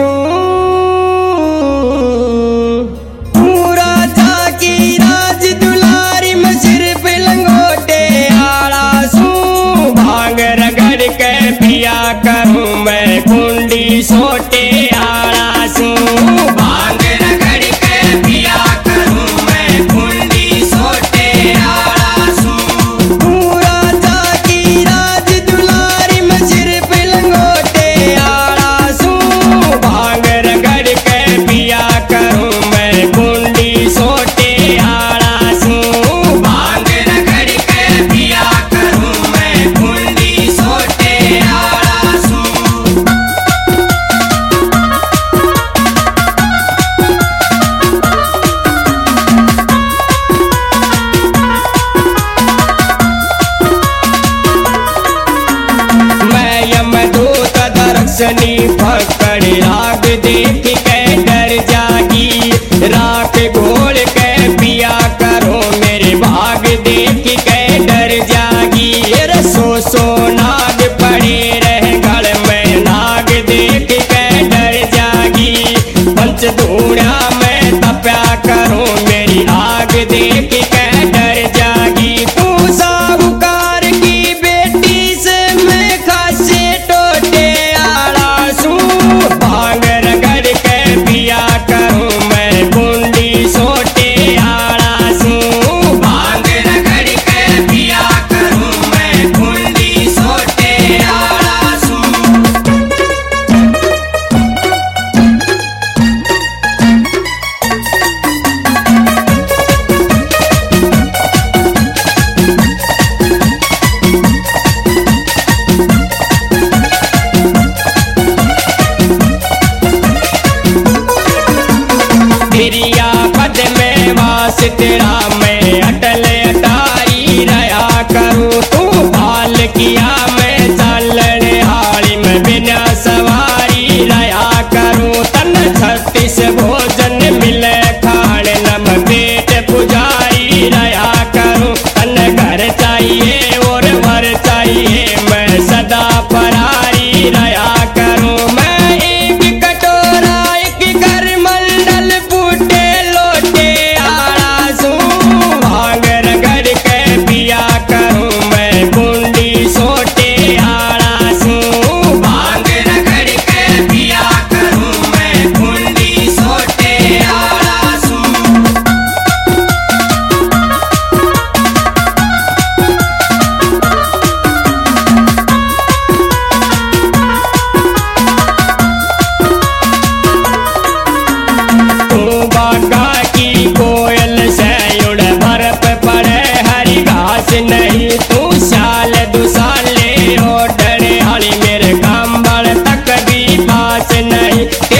पूरा जाकी राज दुलारी में सिर्फ लंगोटे आड़ा सू भांग रगड़ के पिया करूं मैं कुंडी सोटे आड़ा सू भांग रगड़ के पिया करूं मैं कुंडी सोटे आड़ा सू पूरा जाकी राज दुलारी में सिर्फ लंगोटे आड़ा सू भांग रगड़ के पिया करूं मैं कुंडी सोटे आड़ा सू भांग रगड़ के पिया करूं मैं कुंडी सोटे आड़ा सू। मैं यमदूत दर्शनी पकड़ राग देख के डर जागी राख घोल के पिया करो मेरे भाग देख के डर जागी सो नाग पड़े रह गल में नाग देख के डर जागी पंचधूणा में तप्या करो मेरी आग देख के डर जागी तू साहूकार की बेटी से मैं खासे टोटे आड़ा सू भांग रगड़ के पिया करूं मैं कुंडी सोटे आड़ा सू भांग रगड़ के पिया करूं मैं कुंडी सोटे आड़ा सू। तेरिया पद में वास तेरा मैं अटल अटारी रहा करूं तू भाल किया मैं चलने हाली में बिना सवारी रहा करूं तन 36 भोजन मिले खाने नम पेट पुजारी रहा करूं तन घर चाहिए और भर चाहिए मैं सदा फरारी रहा करूं मैं एक कटोरा एक घर मंडल फूटे लोटे आड़ा सू भांग रगड़ के पिया करूं मैं कुंडी सोटे आड़ा सू भांग रगड़ के पिया करूं मैं कुंडी सोटे आड़ा सू। तू बागा की कोयल से उड़ बर्फ पड़े हरी घास नहीं तू साल दुसाले ओ डरे हाली मेरे कंबल तक भी पास नहीं।